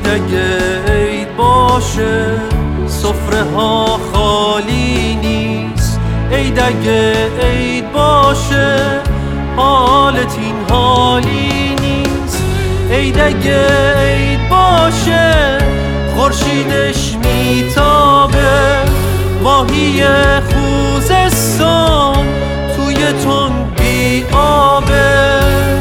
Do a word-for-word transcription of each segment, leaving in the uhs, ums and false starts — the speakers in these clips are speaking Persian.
عید اگه عید باشه سفره ها خالی نیست. عید اگه عید باشه حالت این حالی نیست. عید اگه عید باشه خورشیدش میتابه، ماهی خوزستان توی تنگ آبه.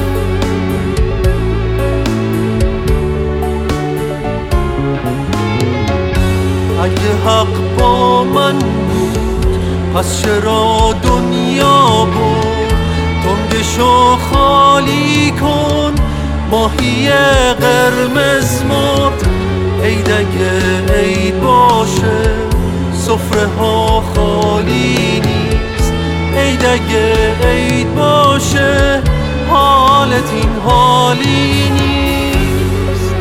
اگه حق با من بود پس چرا دنیا بود؟ تنگشو خالی کن ماهی قرمز مرد. عید اگه عید باشه سفره ها خالی نیست. عید اگه عید باشه حالت این حالی نیست.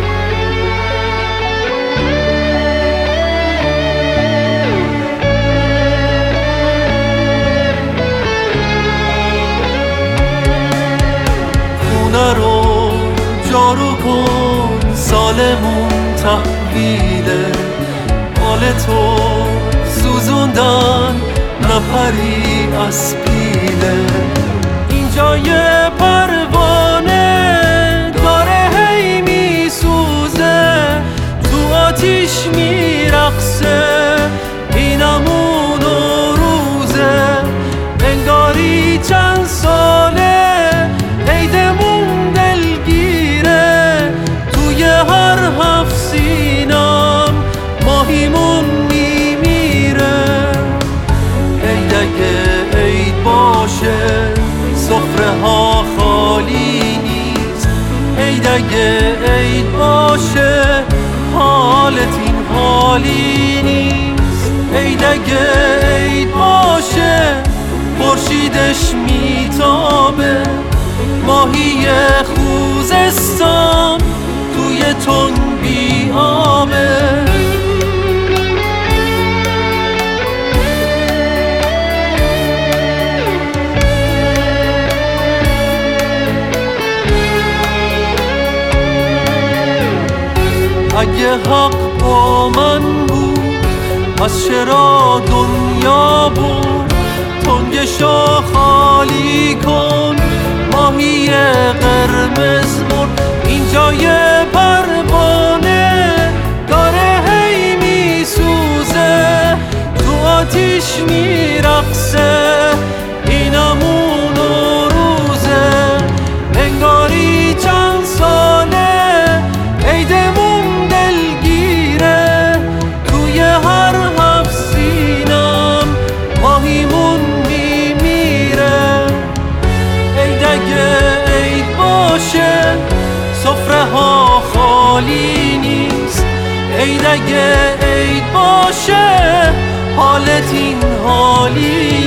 خونه رو جارو کن سالمون تحویله، مال تو سوزوندن نپری از پیله. اینجا یه پروانه داره هی میسوزه، تو آتیش میرقصه، اینمون و روزه. انگاری چند ساله عیدمون دلگیره، توی هر هفت سینم ماهیمون میمیره. عید اگه عید باشه سفره ها خالی نیست. عید اگه عید باشه حالت این حالی نیست. عید اگه عید باشه خورشیدش میتابه، ماهی خوزستان توی تنگ آبه. اگه حق با من بود پس چرا دنیا بود؟ تنگشو خالی کن ماهی قرمز مرد. اینجا یه پروانه داره هی میسوزه، تو آتیش میرقصه، اینمون و روزه. انگاری چند ساله عیدمون دلگیره، توی هر هفت سینم ماهیمون میمیره. عید اگه عید باشه سفره ها خالی نیست. عید اگه عید باشه حالت این حالی